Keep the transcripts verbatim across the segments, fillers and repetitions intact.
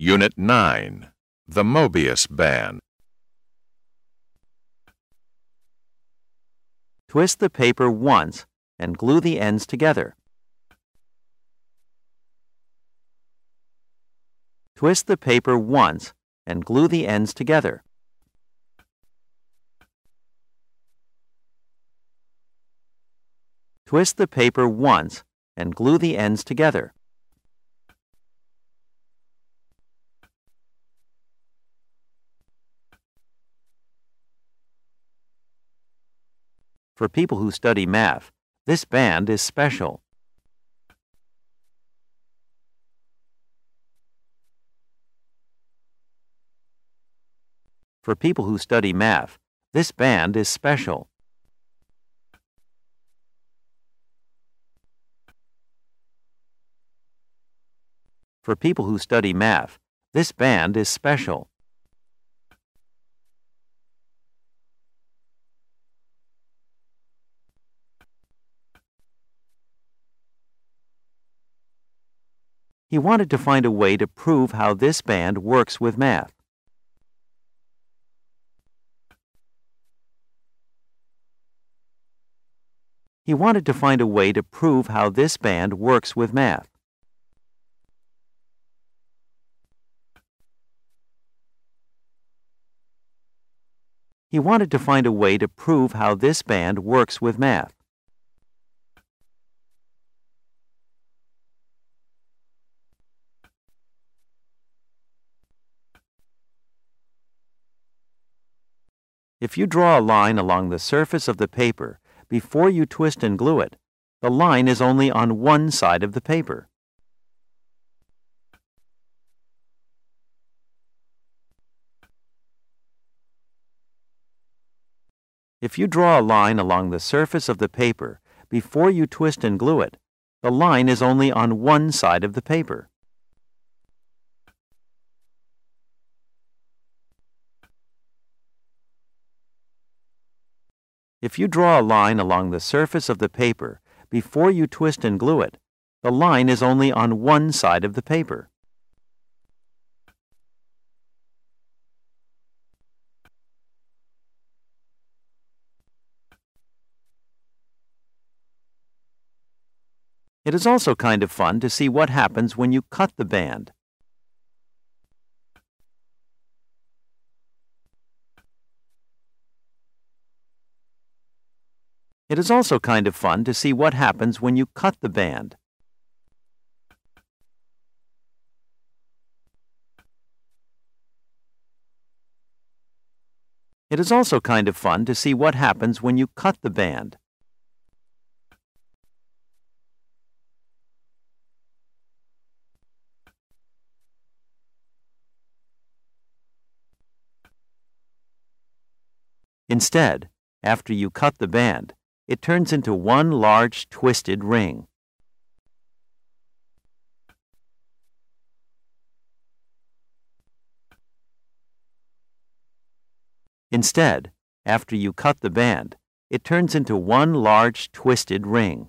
Unit nine. The Mobius band. Twist the paper once and glue the ends together. Twist the paper once and glue the ends together. Twist the paper once and glue the ends together. For people who study math, this band is special. For people who study math, this band is special. For people who study math, this band is special. He wanted to find a way to prove how this band works with math. He wanted to find a way to prove how this band works with math. He wanted to find a way to prove how this band works with math. If you draw a line along the surface of the paper before you twist and glue it, the line is only on one side of the paper. If you draw a line along the surface of the paper before you twist and glue it, the line is only on one side of the paper. If you draw a line along the surface of the paper before you twist and glue it, the line is only on one side of the paper. It is also kind of fun to see what happens when you cut the band. It is also kind of fun to see what happens when you cut the band. It is also kind of fun to see what happens when you cut the band. Instead, after you cut the band, it turns into one large twisted ring. Instead, after you cut the band, it turns into one large twisted ring.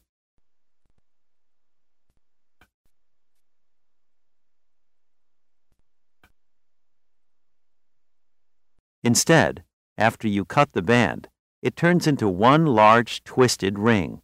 Instead, after you cut the band, it turns into one large twisted ring.